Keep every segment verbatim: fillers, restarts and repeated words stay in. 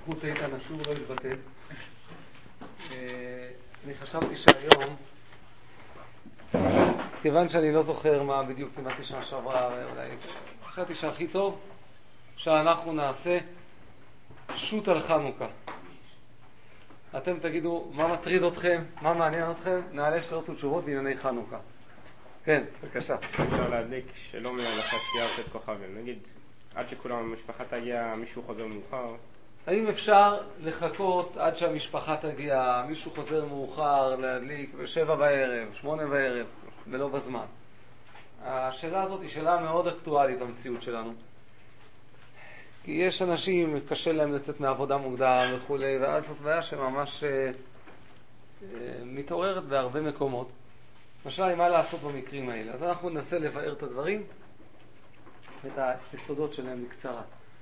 זכות איתן השור לא התבטאת. אני חשבתי שהיום, כיוון שאני לא זוכר מה בדיוק לימדתי שנה שעברה, אולי חשבתי שהכי טוב שאנחנו נעשה שוט על חנוכה. אתם תגידו מה מטריד אתכם, מה מעניין אתכם, נעלה שאלות ותשובות בענייני חנוכה. כן, בבקשה. אפשר להדליק שלא מהלכה שקיעה את כוכבים. נגיד, עד שכולם המשפחה תגיע, מישהו חוזר מאוחר. האם אפשר לחכות עד שהמשפחה תגיע, מישהו חוזר מאוחר, להדליק בשבע בערב, שמונה בערב, ולא בזמן? השאלה הזאת היא שאלה מאוד אקטואלית במציאות שלנו. כי יש אנשים, קשה להם לצאת מעבודה מוקדם וכו', ואז זאת בעיה שממש אה, אה, מתעוררת בהרבה מקומות. השאלה היא מה לעשות במקרים האלה. אז אנחנו ננסה לבאר את הדברים ואת היסודות שלהם בקצרה.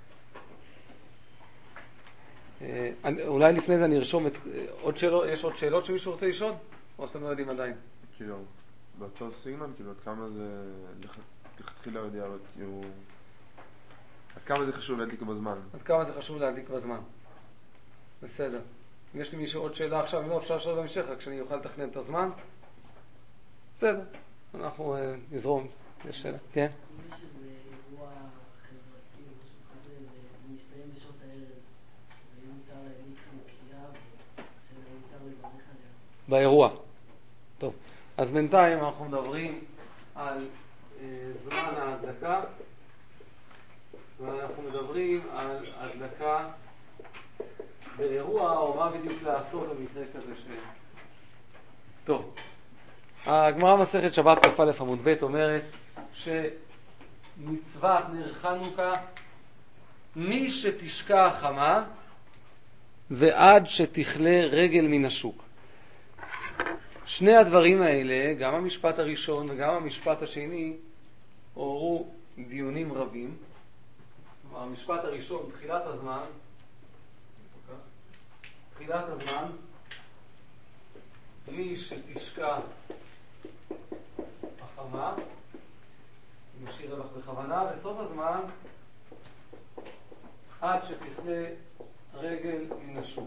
אה, אולי לפני זה אני ארשום את אה, עוד שאלות, יש עוד שאלות שמישהו רוצה לשאול? או שאתם לא יודעים עדיין? כאילו, באותו סיגנון, כאילו, עד כמה זה לכתחילה יודע, כאילו... עד כמה זה חשוב להדליק בזמן? עד כמה זה חשוב להדליק בזמן. בסדר. אם יש לי מישהו עוד שאלה עכשיו, אם לא אפשר לשאול בהמשך, רק שאני אוכל לתכנן את הזמן. בסדר. אנחנו אה, נזרום. יש שאלה. כן? יש איזה אירוע חברתי, משהו כזה, ומסתיים בשעות הערב, ואם מותר להדליק חנוכיה, ואם מותר לברך עליה. באירוע. טוב. אז בינתיים אנחנו מדברים על אה, זמן ההדלקה. ואנחנו מדברים על הדלקה באירוע, או מה בדיוק לעשות במקרה כזה ש... טוב, הגמרא מסכת שבת כ"א עמוד ב' אומרת שמצוות נר חנוכה מי שתשקע החמה ועד שתכלה רגל מן השוק. שני הדברים האלה, גם המשפט הראשון וגם המשפט השני, עוררו דיונים רבים. המשפט הראשון, תחילת הזמן, תחילת הזמן, מי שתשקע החמה, נשאיר לך בכוונה, בסוף הזמן, עד שתכלה רגל מן השוק.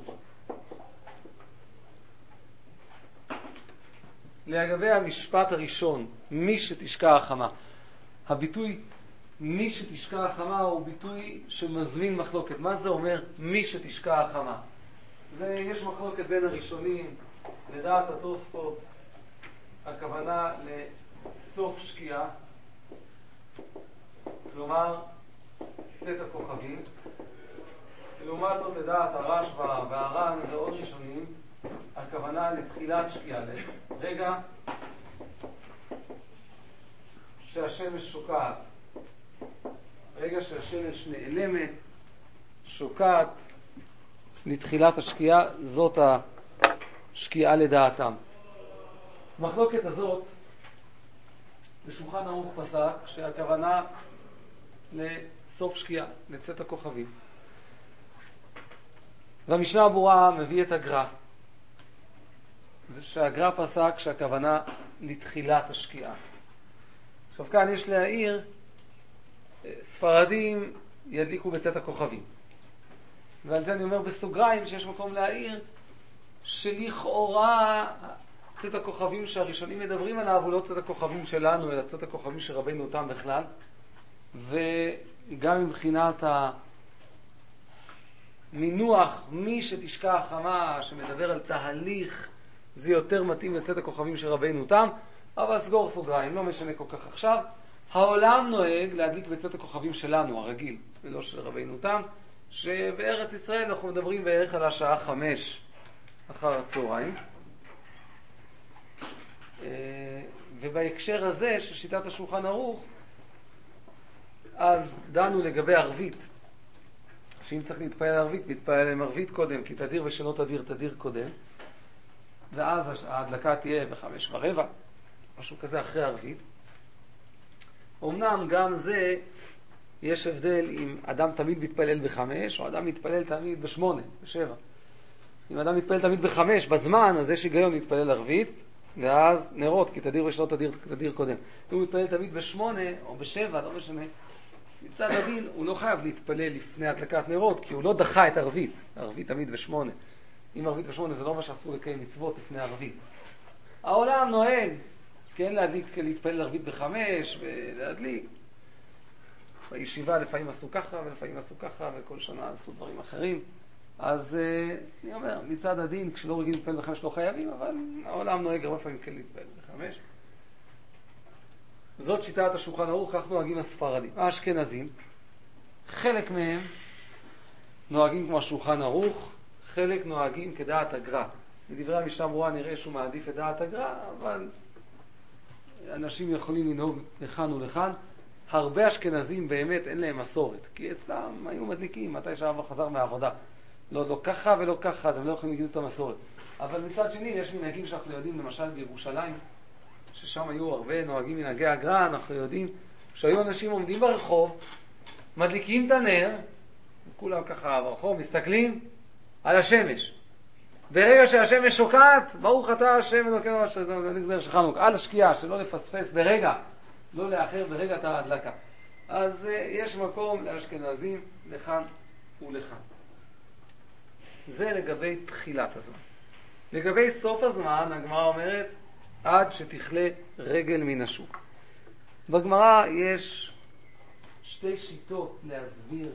לגבי המשפט הראשון, מי שתשקע החמה, הביטוי מי שתשקע החמה הוא ביטוי שמזמין מחלוקת. מה זה אומר מי שתשקע החמה? ויש מחלוקת בין הראשונים. לדעת התוספות הכוונה לסוף שקיעה, כלומר צאת הכוכבים. לעומת זאת לדעת הרשב"א והר"ן ועוד ראשונים הכוונה לתחילת שקיעה, רגע שהשמש שוקעת, רגע שהשמש נעלמת, שוקעת לתחילת השקיעה, זאת השקיעה לדעתם. המחלוקת הזאת בשולחן ערוך פסק שהכוונה לסוף שקיעה, לצאת הכוכבים. והמשנה הברורה מביא את הגר"א, ושהגר"א פסק שהכוונה לתחילת השקיעה. עכשיו כאן יש להעיר, ספרדים ידליקו בצאת הכוכבים. ועל זה אני אומר בסוגריים שיש מקום להעיר שלכאורה צאת הכוכבים שהראשונים מדברים עליו הוא לא צאת הכוכבים שלנו, אלא צאת הכוכבים שרבינו אותם בכלל. וגם מבחינת המינוח, מי שתשקע החמה, שמדבר על תהליך, זה יותר מתאים לצאת הכוכבים שרבינו אותם. אבל סגור סוגריים, לא משנה כל כך עכשיו. העולם נוהג להדליק בצאת הכוכבים שלנו, הרגיל, ולא של רבינו תם, שבארץ ישראל אנחנו מדברים בערך על השעה חמש אחר הצהריים. ובהקשר הזה של שיטת השולחן ערוך, אז דנו לגבי ערבית, שאם צריך להתפעל ערבית, מתפעל עם ערבית קודם, כי תדיר ושלא תדיר, תדיר קודם, ואז ההדלקה תהיה בחמש ורבע, משהו כזה אחרי ערבית. אמנם גם זה יש הבדל אם אדם תמיד מתפלל בחמש או אדם מתפלל תמיד בשמונה, בשבע. אם אדם מתפלל תמיד בחמש בזמן, אז יש היגיון להתפלל ערבית ואז נרות, כי תדיר ושלא תדיר, תדיר קודם. אם הוא מתפלל תמיד בשמונה או בשבע, לא משנה, מצד הדין הוא לא חייב להתפלל לפני הדלקת נרות, כי הוא לא דחה את ערבית. ערבית תמיד בשמונה. אם ערבית בשמונה זה לא מה שאסור לקיים מצוות לפני ערבית. העולם נוהג, כן, להדליק, להתפלל ערבית בחמש ולהדליק. בישיבה לפעמים עשו ככה ולפעמים עשו ככה, וכל שנה עשו דברים אחרים. אז אני אומר, מצד הדין, כשלא רגילים להתפלל בחמש לא חייבים, אבל העולם נוהג הרבה פעמים כן להתפלל בחמש. זאת שיטת השולחן ערוך, כך נוהגים הספרדים. האשכנזים, חלק מהם נוהגים כמו השולחן ערוך, חלק נוהגים כדעת הגר"א. מדברי המשנה ברורה נראה שהוא מעדיף את דעת הגר"א, אבל אנשים יכולים לנהוג לכאן ולכאן. הרבה אשכנזים באמת אין להם מסורת, כי אצלם היו מדליקים מתי שהאבא חזר מהעבודה. לא, לא ככה ולא ככה, אז הם לא יכולים להגיד את המסורת. אבל מצד שני, יש מנהגים שאנחנו יודעים, למשל בירושלים, ששם היו הרבה נוהגים מנהגי הגר"א, אנחנו יודעים שהיו אנשים עומדים ברחוב, מדליקים את הנר, כולם ככה ברחוב, מסתכלים על השמש. ברגע שהשמש שוקעת, ברוך אתה השם אלוקינו אשר נר של חנוכה, על השקיעה, שלא לפספס ברגע, לא לאחר ברגע את ההדלקה. אז uh, יש מקום לאשכנזים לכאן ולכאן. זה לגבי תחילת הזמן. לגבי סוף הזמן, הגמרא אומרת, עד שתכלה רגל מן השוק. בגמרא יש שתי שיטות להסביר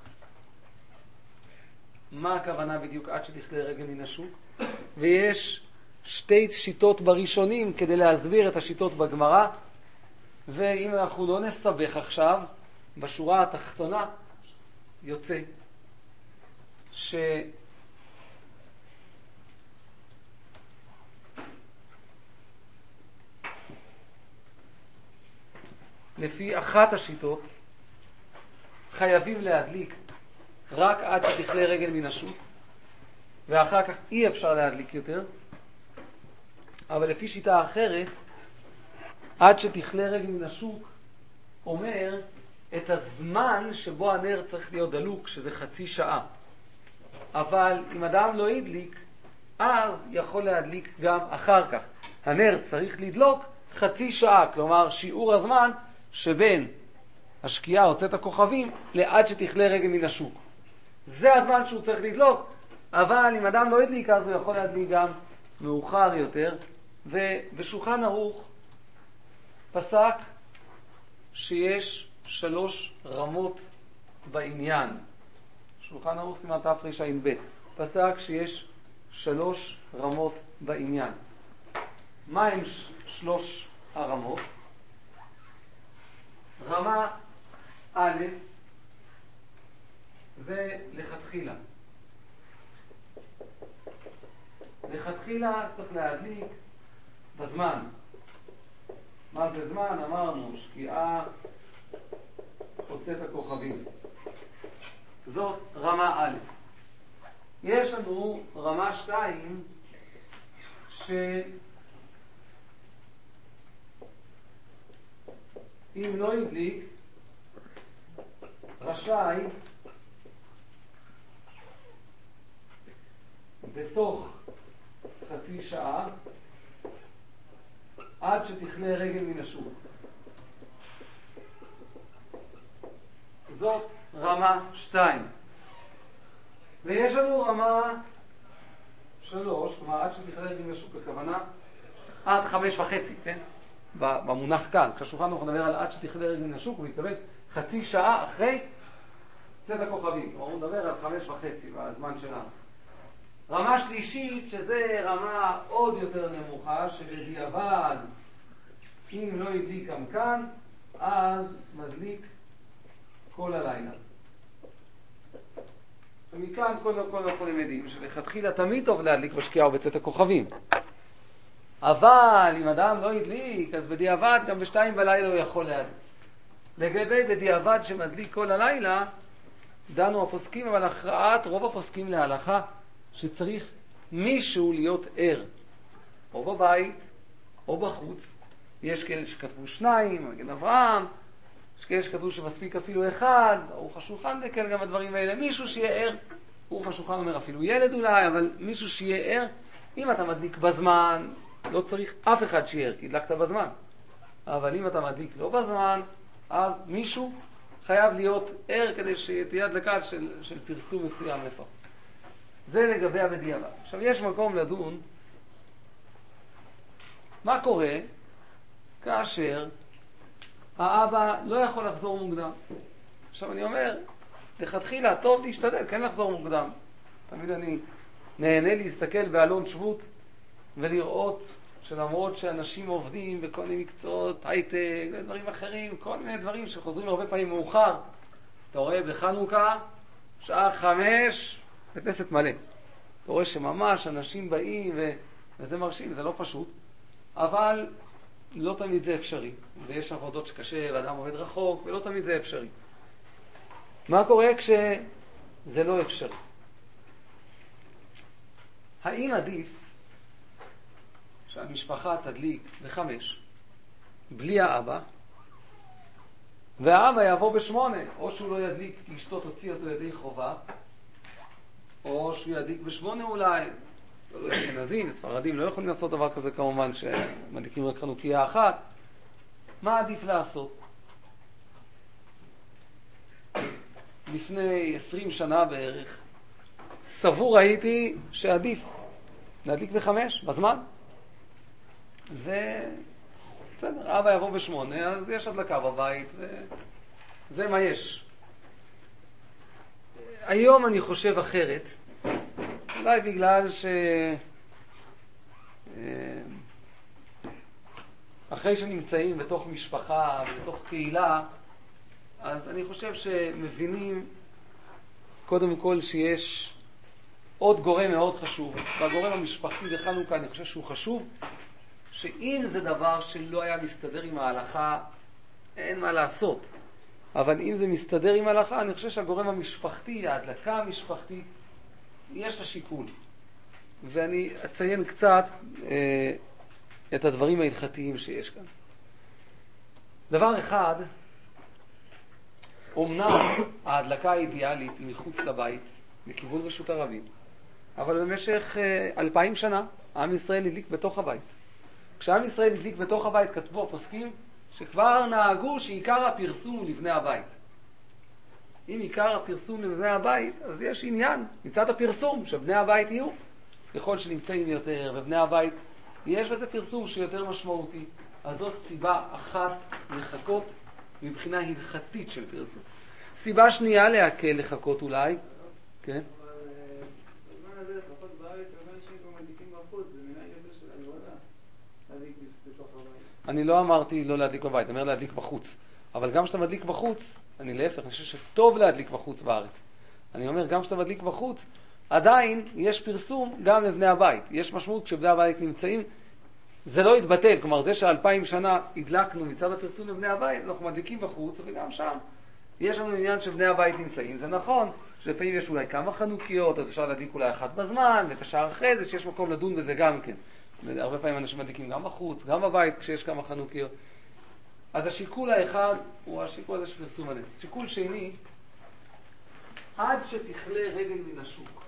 מה הכוונה בדיוק עד שתכלה רגל מן השוק, ויש שתי שיטות בראשונים כדי להסביר את השיטות בגמרא, ואם אנחנו לא נסבך עכשיו, בשורה התחתונה יוצא ש... לפי אחת השיטות חייבים להדליק רק עד שתכלה רגל מן השוק, ואחר כך אי אפשר להדליק יותר. אבל לפי שיטה אחרת, עד שתכלה רגל מן השוק אומר את הזמן שבו הנר צריך להיות דלוק, שזה חצי שעה. אבל אם אדם לא ידליק, אז יכול להדליק גם אחר כך. הנר צריך לדלוק חצי שעה, כלומר שיעור הזמן שבין השקיעה או צאת הכוכבים לעד שתכלה רגל מן השוק. זה הזמן שהוא צריך לדלוק, אבל אם אדם לא ידליק אז הוא יכול להדליק גם מאוחר יותר. ובשולחן ערוך פסק שיש שלוש רמות בעניין. שולחן ערוך סימן תרע"ב פסק שיש שלוש רמות בעניין. מה הם שלוש הרמות? רמה א' זה לכתחילה. לכתחילה צריך להדליק בזמן. מה זה זמן? אמרנו, שקיעה חוצת הכוכבים. זאת רמה א'. יש לנו רמה שתיים שאם לא ידליק רשאי בתוך חצי שעה עד שתכלה רגל מן השוק. זאת רמה שתיים. ויש לנו רמה שלוש, כלומר עד שתכלה רגל מן השוק, בכוונה עד חמש וחצי, כן? במונח כאן, כשהשולחן אנחנו נדבר על עד שתכלה רגל מן השוק, הוא מתכוון חצי שעה אחרי צאת הכוכבים. הוא מדבר על חמש וחצי בזמן שלנו. רמה שלישית, שזה רמה עוד יותר נמוכה, שבדיעבד, אם לא ידליק גם כאן, אז מדליק כל הלילה. ומכאן כל הכל אנחנו למדים, שלכתחילה תמיד טוב להדליק בשקיעה ובצאת הכוכבים. אבל אם אדם לא ידליק, אז בדיעבד גם בשתיים בלילה הוא יכול להדליק. לגבי בדיעבד שמדליק כל הלילה, דנו הפוסקים, אבל הכרעת רוב הפוסקים להלכה, שצריך מישהו להיות ער, או בבית, או בחוץ. יש כאלה שכתבו שניים, מגן אברהם, יש כאלה שכתבו שמספיק אפילו אחד, ארוך השולחן וכן גם הדברים האלה. מישהו שיהיה ער, ארוך השולחן אומר אפילו ילד אולי, אבל מישהו שיהיה ער. אם אתה מדליק בזמן, לא צריך אף אחד שיהיה ער, כי הדלקת בזמן. אבל אם אתה מדליק לא בזמן, אז מישהו חייב להיות ער כדי שתהיה הדלקה של, של פרסום מסוים לפחות. זה לגבי הבדיעבד. עכשיו יש מקום לדון מה קורה כאשר האבא לא יכול לחזור מוקדם. עכשיו אני אומר, לכתחילה טוב להשתדל, כן לחזור מוקדם. תמיד אני נהנה להסתכל באלון שבות ולראות שלמרות שאנשים עובדים בכל מיני מקצועות, הייטק, דברים אחרים, כל מיני דברים שחוזרים הרבה פעמים מאוחר. אתה רואה בחנוכה, שעה חמש, בית כנסת מלא. אתה רואה שממש אנשים באים ו... וזה מרשים, זה לא פשוט, אבל לא תמיד זה אפשרי. ויש עבודות שקשה ואדם עובד רחוק, ולא תמיד זה אפשרי. מה קורה כשזה לא אפשרי? האם עדיף שהמשפחה תדליק בחמש בלי האבא, והאבא יבוא בשמונה, או שהוא לא ידליק כי אשתו תוציא אותו ידי חובה, או שהוא ידליק בשמונה אולי. אשכנזים וספרדים לא יכולים לעשות דבר כזה כמובן, שמדליקים רק חנוכיה אחת. מה עדיף לעשות? לפני עשרים שנה בערך סבור הייתי שעדיף להדליק בחמש בזמן, ובסדר, אבא יבוא בשמונה, אז יש הדלקה בבית, וזה מה יש. היום אני חושב אחרת, אולי בגלל ש... אחרי שנמצאים בתוך משפחה ובתוך קהילה, אז אני חושב שמבינים קודם כל שיש עוד גורם מאוד חשוב, והגורם המשפחתי בחנוכה אני חושב שהוא חשוב, שאם זה דבר שלא היה מסתדר עם ההלכה, אין מה לעשות. אבל אם זה מסתדר עם ההלכה, אני חושב שהגורם המשפחתי, ההדלקה המשפחתית, יש לה שיקול. ואני אציין קצת אה, את הדברים ההלכתיים שיש כאן. דבר אחד, אומנם ההדלקה האידיאלית היא מחוץ לבית, לכיוון רשות הרבים, אבל במשך אה, אלפיים שנה, עם ישראל הדליק בתוך הבית. כשעם ישראל הדליק בתוך הבית, כתבו הפוסקים שכבר נהגו שעיקר הפרסום הוא לבני הבית. אם עיקר הפרסום לבני הבית, אז יש עניין מצד הפרסום שבני הבית יהיו. אז ככל שנמצאים יותר ובני הבית, יש בזה פרסום שיותר משמעותי. אז זאת סיבה אחת לחכות מבחינה הלכתית של פרסום. סיבה שנייה להקל לחכות אולי, כן? אבל בזמן הזה לפחות בארץ, הרבה אנשים כבר מדליקים בחוץ, זה מנהל יותר של הגבולה, להדליק בתוך הבית. אני לא אמרתי לא להדליק בבית, אני אומר להדליק בחוץ. אבל גם כשאתה מדליק בחוץ, אני להפך, אני חושב שטוב להדליק בחוץ בארץ. אני אומר, גם כשאתה מדליק בחוץ, עדיין יש פרסום גם לבני הבית. יש משמעות כשבני הבית נמצאים, זה לא יתבטל. כלומר, זה שאלפיים שנה הדלקנו מצד הפרסום לבני הבית, אנחנו מדליקים בחוץ, וגם שם יש לנו עניין שבני הבית נמצאים. זה נכון שלפעמים יש אולי כמה חנוכיות, אז אפשר להדליק אולי אחת בזמן, ואת השאר אחרי זה, שיש מקום לדון בזה גם כן. הרבה פעמים אנשים מדליקים גם בחוץ, גם בבית, כשיש כמה חנוכיות. אז השיקול האחד הוא השיקול הזה של פרסום הנס. שיקול שני, עד שתכלה רגל מן השוק.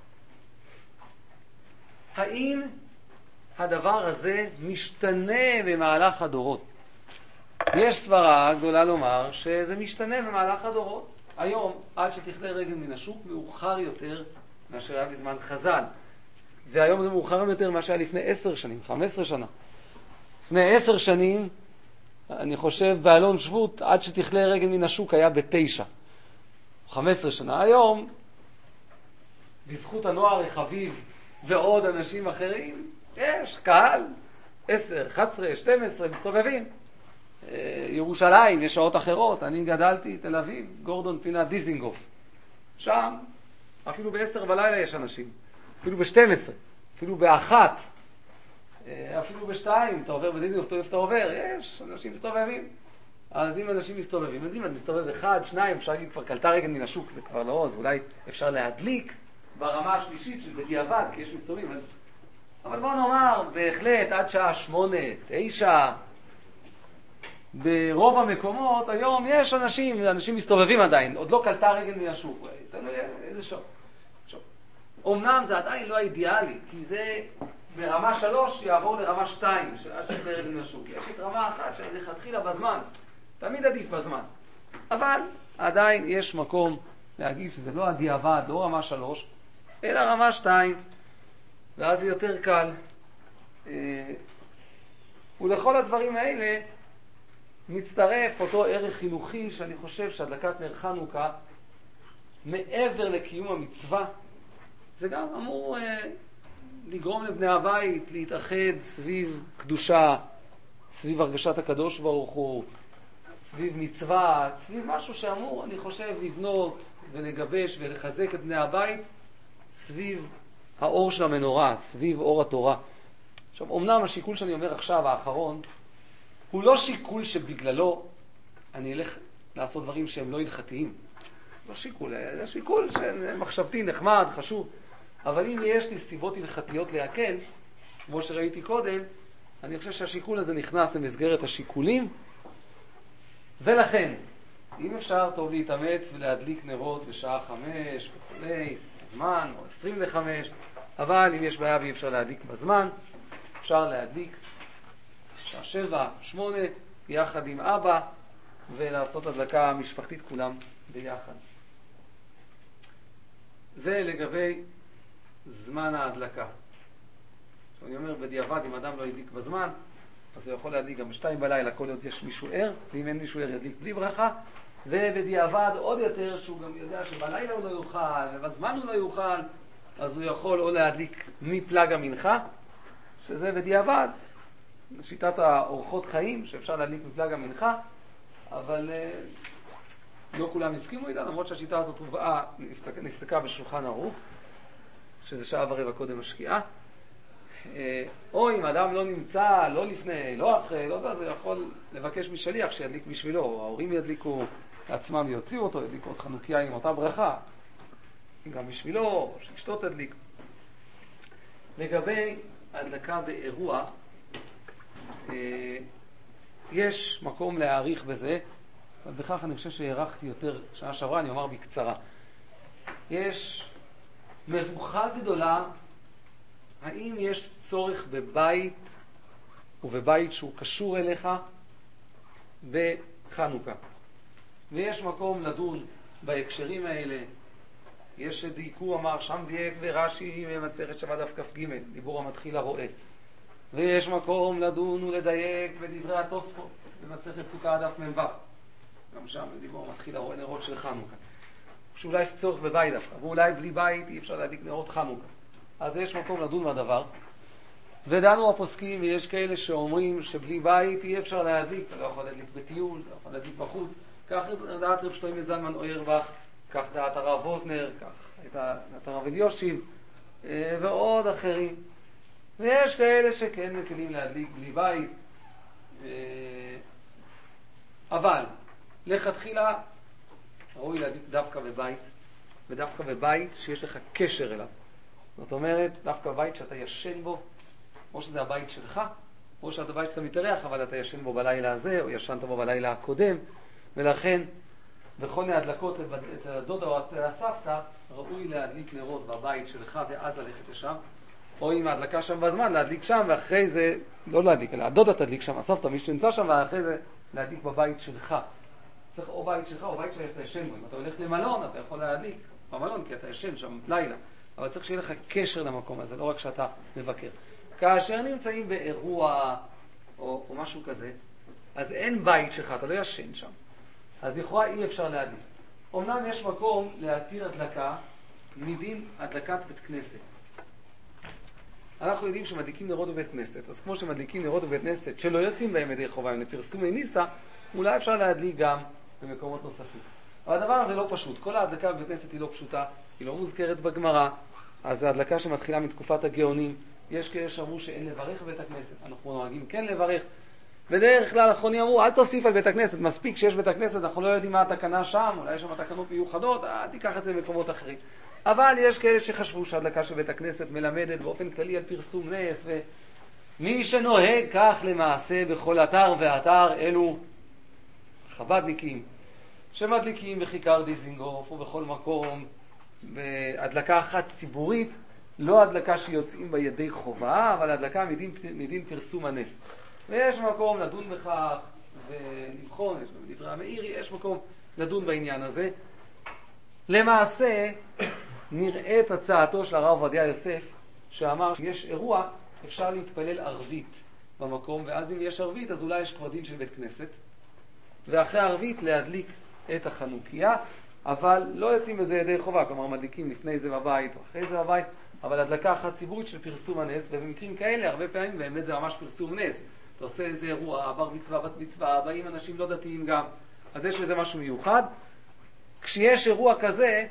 האם הדבר הזה משתנה במהלך הדורות? יש סברה גדולה לומר שזה משתנה במהלך הדורות. היום, עד שתכלה רגל מן השוק, מאוחר יותר מאשר היה בזמן חז"ל. והיום זה מאוחר יותר מאשר היה לפני עשר שנים, חמש עשרה שנה. לפני עשר שנים, אני חושב באלון שבות, עד שתכלה רגל מן השוק היה בתשע. חמש עשרה שנה. היום, בזכות הנוער החביב ועוד אנשים אחרים, יש קהל, עשר, אחת עשרה, שתים עשרה, מסתובבים. ירושלים, יש שעות אחרות. אני גדלתי תל אביב, גורדון פינת דיזינגוף. שם, אפילו בעשר בלילה יש אנשים. אפילו בשתים עשרה, אפילו באחת. אפילו בשתיים, אתה עובר בדיזינגוף, אתה אוהב, אתה עובר, יש אנשים מסתובבים. אז אם אנשים מסתובבים, אז אם את מסתובב אחד, שניים, אפשר להגיד, כבר קלטה רגל מן השוק, זה כבר לא, אז אולי אפשר להדליק ברמה השלישית של בדיעבד, כי יש מסתובבים. אבל, אבל בוא נאמר, בהחלט, עד שעה שמונה, תשע, ברוב המקומות, היום יש אנשים, אנשים מסתובבים עדיין, עוד לא קלטה רגל מן השוק. תנו איזה שעות. אמנם זה עדיין לא האידיאלי, כי זה ברמה שלוש יעבור לרמה שתיים, עד שתכלה רגל מן השוק. יש את רמה אחת שלכתחילה בזמן, תמיד עדיף בזמן. אבל עדיין יש מקום להגיד שזה לא הדיעבד, לא רמה שלוש, אלא רמה שתיים, ואז זה יותר קל. ולכל הדברים האלה מצטרף אותו ערך חינוכי שאני חושב שהדלקת נר חנוכה, מעבר לקיום המצווה, זה גם אמור אה, לגרום לבני הבית להתאחד סביב קדושה, סביב הרגשת הקדוש ברוך הוא, סביב מצווה, סביב משהו שאמור, אני חושב, לבנות ולגבש ולחזק את בני הבית סביב האור של המנורה, סביב אור התורה. עכשיו, אומנם השיקול שאני אומר עכשיו, האחרון, הוא לא שיקול שבגללו אני אלך לעשות דברים שהם לא הלכתיים. זה לא שיקול, זה שיקול מחשבתי, נחמד, חשוב. אבל אם יש לי סיבות הלכתיות להקל, כמו שראיתי קודם, אני חושב שהשיקול הזה נכנס למסגרת השיקולים, ולכן, אם אפשר טוב להתאמץ ולהדליק נרות בשעה חמש וכולי, זמן, או עשרים וחמש, אבל אם יש בעיה ואי אפשר להדליק בזמן, אפשר להדליק שעה שבע, שמונה, יחד עם אבא, ולעשות הדלקה משפחתית כולם ביחד. זה לגבי זמן ההדלקה. אני אומר בדיעבד, אם אדם לא ידליק בזמן, אז הוא יכול להדליק גם בשתיים בלילה, כל עוד יש מישהו ער, ואם אין מישהו ער ידליק בלי ברכה, ובדיעבד עוד יותר, שהוא גם יודע שבלילה הוא לא יוכל, ובזמן הוא לא יוכל, אז הוא יכול או להדליק מפלג המנחה, שזה בדיעבד, שיטת האורחות חיים, שאפשר להדליק מפלג המנחה, אבל לא כולם הסכימו איתה, למרות שהשיטה הזאת הובאה, נפסקה בשולחן ערוך, שזה שעה ורבע קודם השקיעה. או אם אדם לא נמצא, לא לפני, לא אחרי, לא יודע, זה יכול לבקש משליח שידליק בשבילו, או ההורים ידליקו לעצמם, יוציאו אותו, ידליקו עוד חנוכיה עם אותה ברכה, גם בשבילו, או שאשתו תדליק. לגבי הדלקה באירוע, יש מקום להעריך בזה, אבל בכך אני חושב שהערכתי יותר שנה שעברה, אני אומר בקצרה. יש מבוכה גדולה, האם יש צורך בבית, ובבית שהוא קשור אליך, בחנוכה. ויש מקום לדון בהקשרים האלה. יש שדייקו אמר, שם דייק ורש"י במסכת שבת דף כ"ג, דיבור המתחיל הרואה. ויש מקום לדון ולדייק בדברי התוספות, במסכת סוכה דף מ"ו. גם שם דיבור המתחיל הרואה נרות של חנוכה. שאולי יש צורך בבית דווקא, ואולי בלי בית אי אפשר להדליק נרות חנוכה. אז יש מקום לדון בדבר. ודנו הפוסקים, ויש כאלה שאומרים שבלי בית אי אפשר להדליק, אתה לא יכול להדליק בטיול, אתה לא יכול להדליק בחוץ. כך דעת רב שלמה זלמן אוירבך, כך דעת הרב ווזנר, כך דעת הרב אליושיב, ועוד אחרים. ויש כאלה שכן מקלים להדליק בלי בית. אבל, לכתחילה, ראוי להדליק דווקא בבית, ודווקא בבית שיש לך קשר אליו. זאת אומרת, דווקא בבית שאתה ישן בו, או שזה הבית שלך, או שאתה בית שאתה מתארח, אבל אתה ישן בו בלילה הזה, או ישנת בו בלילה הקודם, ולכן, בכל מיני הדלקות את הדודה או הסבתא, ראוי להדליק נרות בבית שלך, ואז ללכת לשם, או עם ההדלקה שם בזמן, להדליק שם, ואחרי זה, לא להדליק, אלא הדודה תדליק שם, הסבתא, מי שנמצא שם, ואחרי זה להדליק בבית שלך. צריך או בית שלך, או בית שאתה ישן בו. אם אתה הולך למלון, אתה יכול להדליק במלון, כי אתה ישן שם לילה. אבל צריך שיהיה לך קשר למקום הזה, לא רק שאתה מבקר. כאשר נמצאים באירוע או, או משהו כזה, אז אין בית שלך, אתה לא ישן שם. אז לכאורה אי אפשר להדליק. אומנם יש מקום להתיר הדלקה מדין הדלקת בית כנסת. אנחנו יודעים שמדליקים נרות בבית כנסת, אז כמו שמדליקים נרות בבית כנסת שלא יוצאים בהם ידי חובה, הם לפרסומי ניסה, אולי אפשר להדליק גם במקומות נוספים. אבל הדבר הזה לא פשוט. כל ההדלקה בבית כנסת היא לא פשוטה, היא לא מוזכרת בגמרא, אז ההדלקה שמתחילה מתקופת הגאונים, יש כאלה שאמרו שאין לברך בבית הכנסת, אנחנו נוהגים כן לברך. בדרך כלל האחרונים אמרו, אל תוסיף על בית הכנסת, מספיק שיש בית הכנסת, אנחנו לא יודעים מה התקנה שם, אולי יש שם תקנות מיוחדות, אל תיקח את זה במקומות אחרים. אבל יש כאלה שחשבו שההדלקה של בית הכנסת מלמדת באופן כללי על פרסום נס, ומי שנוהג כך למעשה בכל אתר ואתר אלו חב"דניקים, שמדליקים בכיכר דיזינגוף ובכל מקום, בהדלקה אחת ציבורית, לא הדלקה שיוצאים בה ידי חובה, אבל הדלקה מדין, מדין פרסום הנס. ויש מקום לדון בכך ולבחון, יש בדברי המאירי, יש מקום לדון בעניין הזה. למעשה, נראית הצעתו של הרב עובדיה יוסף, שאמר שיש אירוע, אפשר להתפלל ערבית במקום, ואז אם יש ערבית, אז אולי יש כבר דין של בית כנסת, ואחרי ערבית להדליק את החנוכיה, אבל לא יוצאים בזה ידי חובה, כלומר מדליקים לפני זה בבית או אחרי זה בבית, אבל הדלקה אחת ציבורית של פרסום הנס, ובמקרים כאלה, הרבה פעמים באמת זה ממש פרסום נס. אתה עושה איזה אירוע, בר מצווה, בת מצווה, באים אנשים לא דתיים גם, אז יש לזה משהו מיוחד. כשיש אירוע כזה,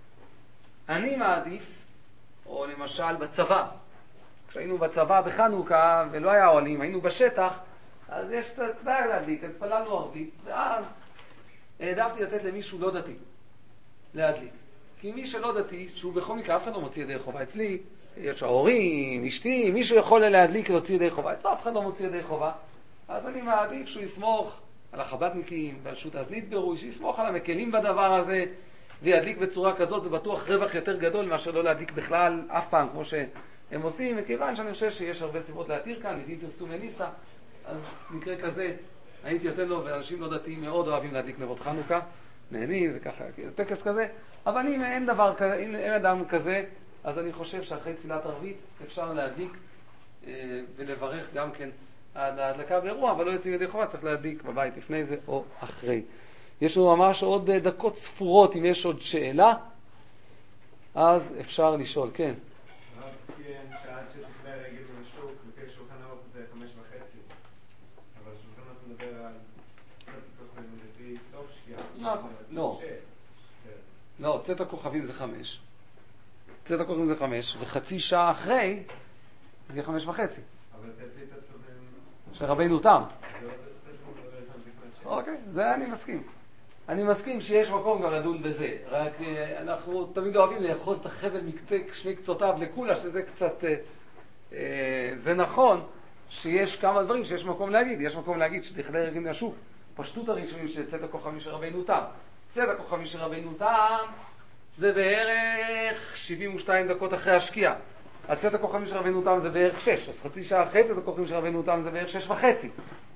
אני מעדיף, או למשל בצבא, כשהיינו בצבא בחנוכה ולא היה אוהלים, היינו בשטח, אז יש את הדבר להדליק, התפללנו ערבית, ואז העדפתי לתת למישהו לא דתי להדליק. כי מי שלא דתי, שהוא בכל מקרה, אף אחד לא מוציא ידי חובה. אצלי, יש ההורים, אשתי, מישהו יכול להדליק להוציא ידי חובה. אצלו אף אחד לא מוציא ידי חובה. אז אני מעדיף שהוא יסמוך על החב"דניקים ועל שו"ת הזליטברו, שיסמוך על המקלים בדבר הזה, וידליק בצורה כזאת, זה בטוח רווח יותר גדול מאשר לא להדליק בכלל אף פעם, כמו שהם עושים, מכיוון שאני חושב שיש הרבה סיבות להתיר כאן, מדין פרסום לניסה, אז מקרה כזה, הייתי יותר לו, ואנשים לא דתיים מאוד אוהבים להדליק נרות חנוכה, נהנים, זה ככה, טקס כזה, אבל אם אין דבר כזה, אין, אין אדם כזה, אז אני חושב שאחרי תפילת ערבית אפשר להדליק אה, ולברך גם כן עד ההדלקה באירוע, אבל לא יוצאים ידי חובה, צריך להדליק בבית לפני זה או אחרי. יש לנו ממש עוד דקות ספורות, אם יש עוד שאלה, אז אפשר לשאול, כן. הרב ציין שעד שתכלה רגל מהשוק, לפי שולחן ערוך זה חמש וחצי, אבל שולחן ערוך מדבר על קצת כוכבים לפי סוף שקיעה. לא, לא, צאת הכוכבים זה חמש. צאת הכוכבים זה חמש, וחצי שעה אחרי זה יהיה חמש וחצי. אבל זה לפי צאת כוכבים... של רבינו תם. זה לא זה שהוא מדבר איתם לפני שעה. אוקיי, זה אני מסכים. אני מסכים שיש מקום גם לדון בזה, רק אנחנו תמיד אוהבים לאחוז את החבל מקצה שני קצותיו לכולה, שזה קצת, אה, אה, זה נכון שיש כמה דברים שיש מקום להגיד, יש מקום להגיד שתכלה רגל מהשוק, פשטות הראשונים של צאת הכוכבים של רבינו תם. צאת הכוכבים של רבינו תם זה בערך שבעים ושתיים דקות אחרי השקיעה. הצאת הכוכבים של רבינו תם זה בערך שש, אז חצי שעה אחרי צאת הכוכבים של רבינו תם זה בערך שש וחצי.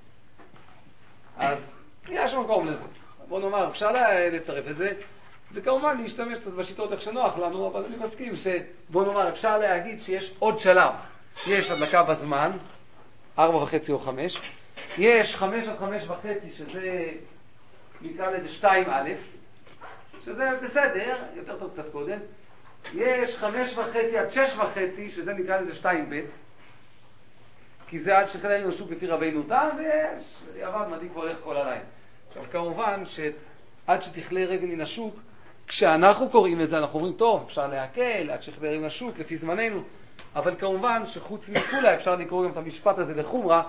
אז יש מקום לזה. בוא נאמר, אפשר לצרף את זה, זה כמובן להשתמש קצת בשיטות איך שנוח לנו, אבל אני מסכים שבוא נאמר, אפשר להגיד שיש עוד שלב. יש הדלקה בזמן, ארבע וחצי או חמש, יש חמש עד חמש וחצי, שזה נקרא לזה שתיים א', שזה בסדר, יותר טוב קצת קודם, יש חמש וחצי עד שש וחצי, שזה נקרא לזה שתיים ב', כי זה עד שכלנו שוק לפי רבינו תם, ויש, יעבד מדליק כבר איך כל הלילה. עכשיו כמובן שעד שתכלה רגל מן השוק, כשאנחנו קוראים את זה אנחנו אומרים טוב, אפשר להקל עד שתכלה רגל מן השוק לפי זמננו, אבל כמובן שחוץ מכולה אפשר לקרוא גם את המשפט הזה לחומרה,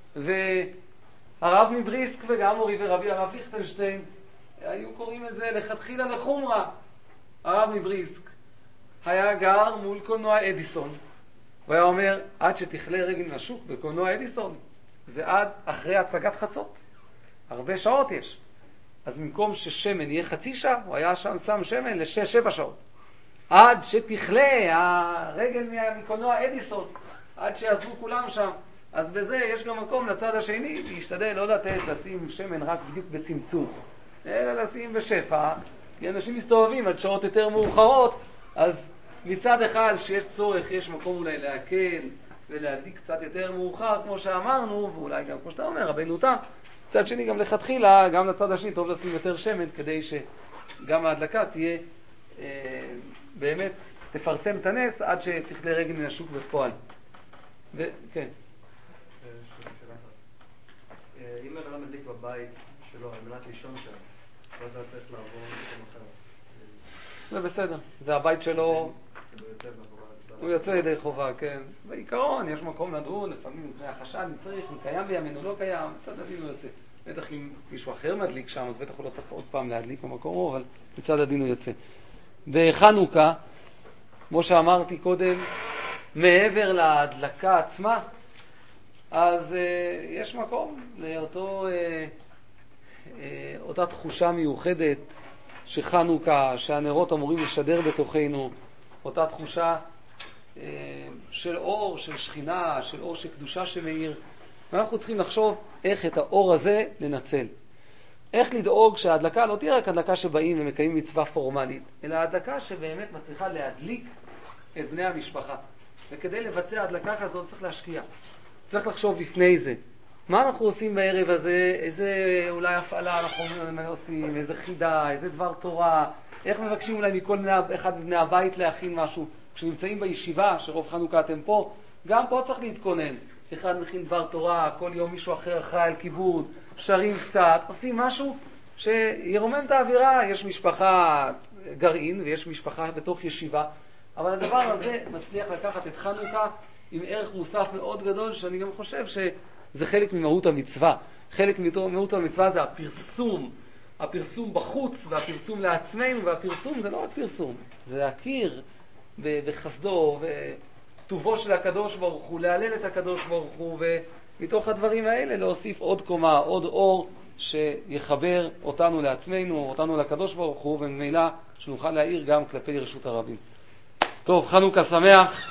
והרב מבריסק וגם מורי ורבי הרב ליכטנשטיין היו קוראים את זה לכתחילה לחומרה. הרב מבריסק היה גר מול קולנוע אדיסון, הוא היה אומר עד שתכלה רגל מן השוק בקולנוע אדיסון זה עד אחרי הצגת חצות, הרבה שעות יש. אז במקום ששמן יהיה חצי שעה, הוא היה שם שם שמן לשש, שבע שעות. עד שתכלה הרגל מקולנוע אדיסון, עד שיעזבו כולם שם. אז בזה יש גם מקום לצד השני, להשתדל לא לתת לשים שמן רק בדיוק בצמצום, אלא לשים בשפע, כי אנשים מסתובבים עד שעות יותר מאוחרות, אז מצד אחד שיש צורך, יש מקום אולי להקל ולהדליק קצת יותר מאוחר, כמו שאמרנו, ואולי גם כמו שאתה אומר, רבינו תם. צד שני גם לכתחילה, גם לצד השני טוב לשים יותר שמן, כדי שגם ההדלקה תהיה אה, באמת, תפרסם את הנס עד שתכלה רגל מן השוק בפועל. ו- כן. אם אדם מדליק בבית שלו, על מנת לישון שם, אז הוא צריך לעבור למקום אחר. זה בסדר, זה הבית שלו, הוא יוצא ידי חובה, כן. בעיקרון יש מקום לדון, לפעמים מפני החשד, אם צריך, אם קיים בימינו, לא קיים, מצד הדין הוא יוצא. בטח אם מישהו אחר מדליק שם, אז בטח הוא לא צריך עוד פעם להדליק במקומו, אבל מצד הדין הוא יוצא. בחנוכה, כמו שאמרתי קודם, מעבר להדלקה עצמה, אז אה, יש מקום לאותו, אה, אה, אותה תחושה מיוחדת שחנוכה, שהנרות אמורים לשדר בתוכנו, אותה תחושה אה, של אור, של שכינה, של אור של קדושה שמאיר, ואנחנו צריכים לחשוב איך את האור הזה לנצל. איך לדאוג שההדלקה לא תהיה רק הדלקה שבאים ומקיימים מצווה פורמלית, אלא ההדלקה שבאמת מצליחה להדליק את בני המשפחה. וכדי לבצע הדלקה כזאת צריך להשקיע. צריך לחשוב לפני זה. מה אנחנו עושים בערב הזה? איזה אולי הפעלה אנחנו עושים? איזה חידה? איזה דבר תורה? איך מבקשים אולי מכל אחד מבני הבית להכין משהו? כשנמצאים בישיבה, שרוב חנוכה אתם פה, גם פה צריך להתכונן. אחד מכין דבר תורה, כל יום מישהו אחר אחראי על כיבוד, שרים קצת, עושים משהו שירומם את האווירה. יש משפחה גרעין ויש משפחה בתוך ישיבה, אבל הדבר הזה מצליח לקחת את חנוכה עם ערך מוסף מאוד גדול, שאני גם חושב שזה חלק ממהות המצווה. חלק ממהות המצווה זה הפרסום, הפרסום בחוץ והפרסום לעצמנו, והפרסום זה לא רק פרסום, זה להכיר בחסדו וטובו של הקדוש ברוך הוא, להלל את הקדוש ברוך הוא, ומתוך הדברים האלה להוסיף עוד קומה, עוד אור שיחבר אותנו לעצמנו, אותנו לקדוש ברוך הוא, וממילא שנוכל להאיר גם כלפי רשות הרבים. טוב, חנוכה שמח.